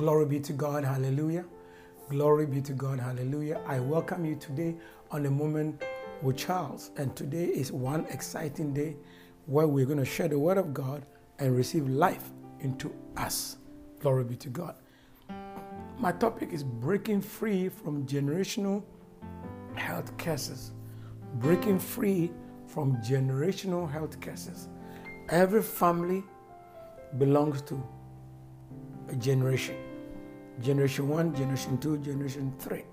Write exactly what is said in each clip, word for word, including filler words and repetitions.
Glory be to God, hallelujah. Glory be to God, hallelujah. I welcome you today on A Moment with Charles. And today is one exciting day where we're going to share the word of God and receive life into us. Glory be to God. My topic is breaking free from generational health curses. Breaking free from generational health curses. Every family belongs to a generation. Generation one, generation two, generation three.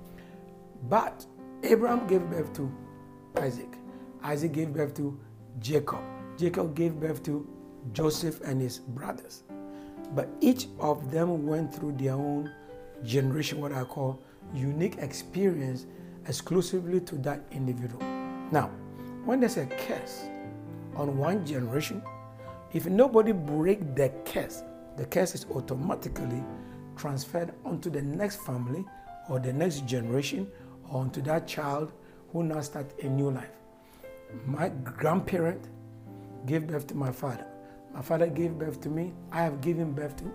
But Abraham gave birth to Isaac. Isaac gave birth to Jacob. Jacob gave birth to Joseph and his brothers. But each of them went through their own generation, what I call unique experience exclusively to that individual. Now, when there's a curse on one generation, if nobody breaks the curse, the curse is automatically transferred onto the next family or the next generation or onto that child who now starts a new life. My grandparent gave birth to my father. My father gave birth to me. I have given birth to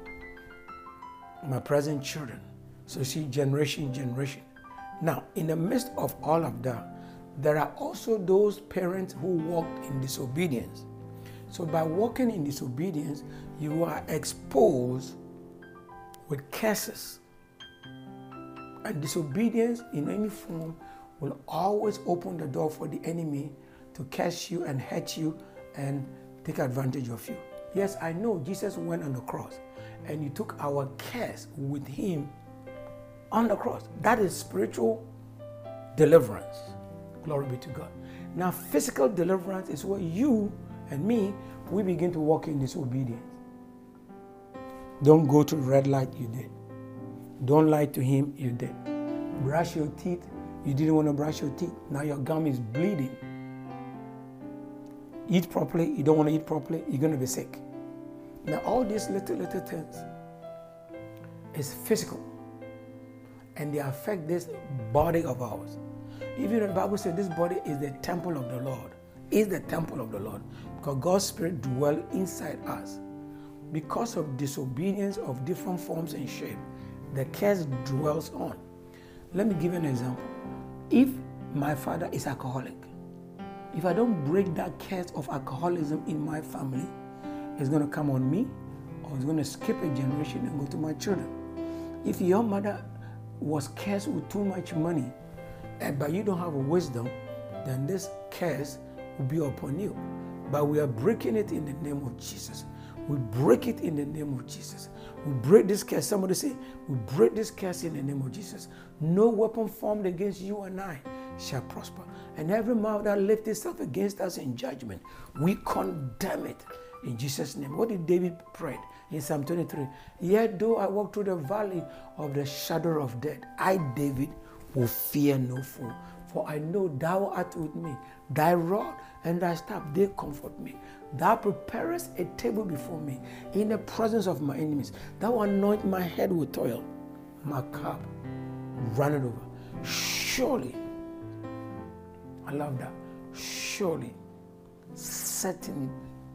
my present children. So see, generation, generation. Now, in the midst of all of that, there are also those parents who walked in disobedience. So by walking in disobedience, you are exposed with curses. And disobedience in any form will always open the door for the enemy to curse you and hurt you and take advantage of you. Yes, I know Jesus went on the cross and he took our curse with him on the cross. That is spiritual deliverance. Glory be to God. Now, physical deliverance is where you and me, we begin to walk in disobedience. Don't go to red light, you did. Don't lie to him, you did. Brush your teeth, you didn't want to brush your teeth. Now your gum is bleeding. Eat properly, you don't want to eat properly, you're going to be sick. Now all these little, little things is physical. And they affect this body of ours. Even the Bible says this body is the temple of the Lord. Is the temple of the Lord. Because God's Spirit dwells inside us. Because of disobedience of different forms and shape, the curse dwells on. Let me give you an example. If my father is alcoholic, if I don't break that curse of alcoholism in my family, it's going to come on me, or it's going to skip a generation and go to my children. If your mother was cursed with too much money, and but you don't have wisdom, then this curse will be upon you. But we are breaking it in the name of Jesus. We break it in the name of Jesus. We break this curse. Somebody say, we break this curse in the name of Jesus. No weapon formed against you and I shall prosper. And every mouth that lifts itself against us in judgment, we condemn it in Jesus' name. What did David pray in Psalm twenty-three? Yet though I walk through the valley of the shadow of death, I, David, will fear no foe. For I know thou art with me. Thy rod and thy staff, they comfort me. Thou preparest a table before me in the presence of my enemies. Thou anoint my head with oil. My cup runneth over. Surely, I love that. Surely, certainly,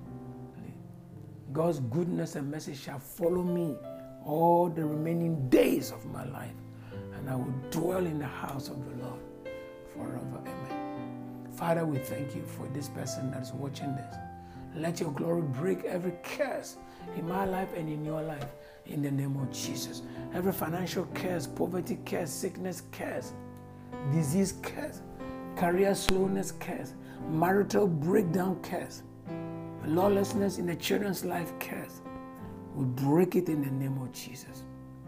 God's goodness and mercy shall follow me all the remaining days of my life. And I will dwell in the house of the Lord forever. Amen. Father, we thank you for this person that is watching this. Let your glory break every curse in my life and in your life in the name of Jesus. Every financial curse, poverty curse, sickness curse, disease curse, career slowness curse, marital breakdown curse, lawlessness in the children's life curse. We break it in the name of Jesus.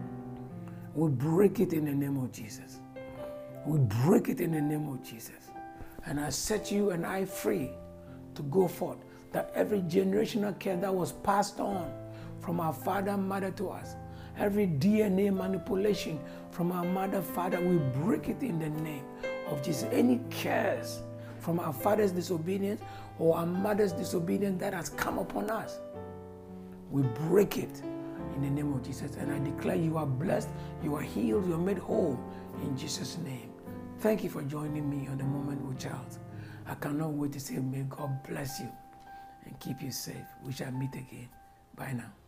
We break it in the name of Jesus. We break it in the name of Jesus. And I set you and I free to go forth. That every generational curse that was passed on from our father and mother to us, every D N A manipulation from our mother, father, we break it in the name of Jesus. Any curse from our father's disobedience or our mother's disobedience that has come upon us, we break it in the name of Jesus. And I declare you are blessed, you are healed, you are made whole in Jesus' name. Thank you for joining me on The Moment with Charles. I cannot wait to say, may God bless you and keep you safe. We shall meet again. Bye now.